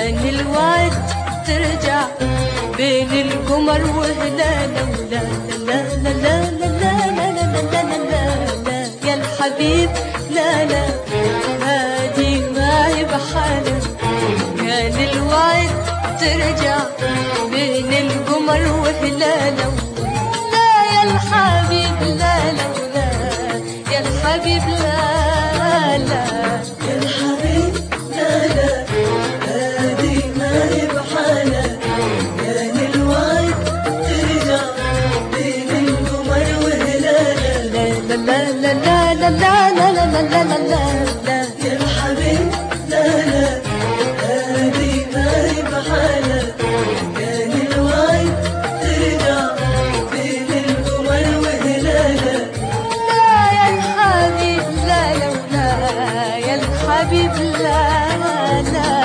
كان الوعد ترجع بين القمر وهلاله ولا لا لا لا لا لا لا لا لا لا لا يا الحبيب لا لا هادي ما هي بحالة كان الوعد ترجع بين القمر وهلاله لا يا الحبيب لا لا لا يا الحبيب لا لا يا الحبيب لا لا هادي ما هي بحالة كان الوعد ترجع بين القمر وهلاله لا لا لا لا لا لا لا لا لا لا لا يا الحبيب لا لا هادي ما هي بحالة كان الوعد ترجع بين القمر وهلاله لا يا الحبيب لا لا لا يا الحبيب لا لا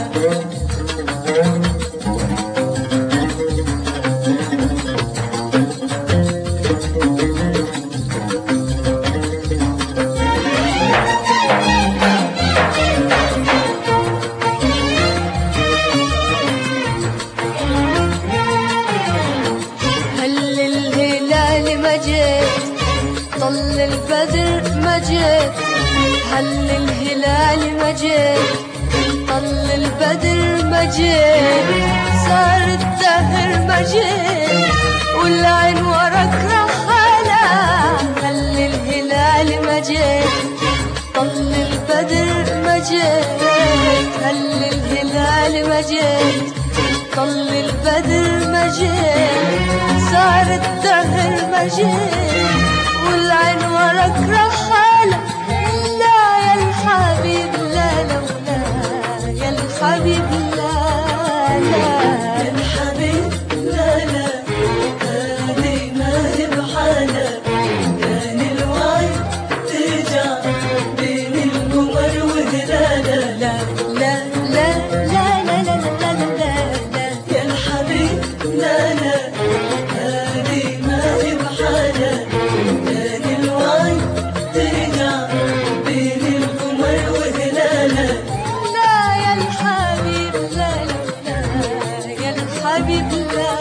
هل الهلال ما جيت طل البدر ما جيت هل الهلال ما جيت طل البدر ما جيت صار الدهر ما جيت والعين وراك رحالة هل الهلال ما جيت طل البدر ما جيت هل الهلال ما جيت طل البدر ما جيت صار الدهر ما جيت والعين وراك رحالة لا يا الحبيب لا لا لا يا الحبيب لا لا يا الحبيب لا لا هادي ما هي بحالة كان الوعد ترجع بين القمر وهلاله لا لا لا لا لا لا لا لا لا يا الحبيب لا لا هادي ما هي بحالة كان الوعد ترجع بين القمر وهلاله لا يا الحبيب لا لا لا يا الحبيب لا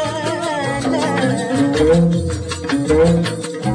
لا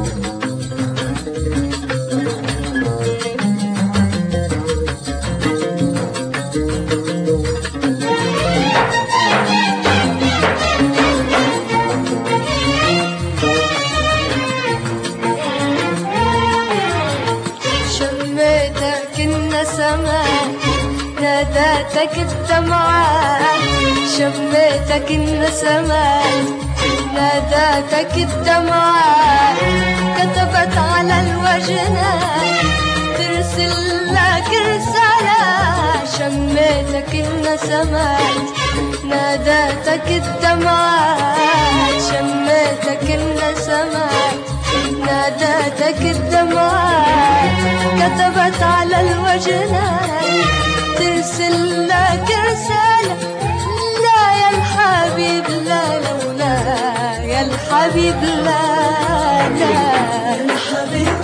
شميتك النسمات ناداتك الدمعات شميتك النسمات ناداتك الدمعات كتبت على الوجنات ترسل لك رسالة شميتك النسمات ناداتك الدمعات شميتك النسمات ناداتك الدمعات كتبت على الوجنات ترسل لك رسالة لا يا الحبيب لا لا لا يا الحبيب لا لا يا الحبيب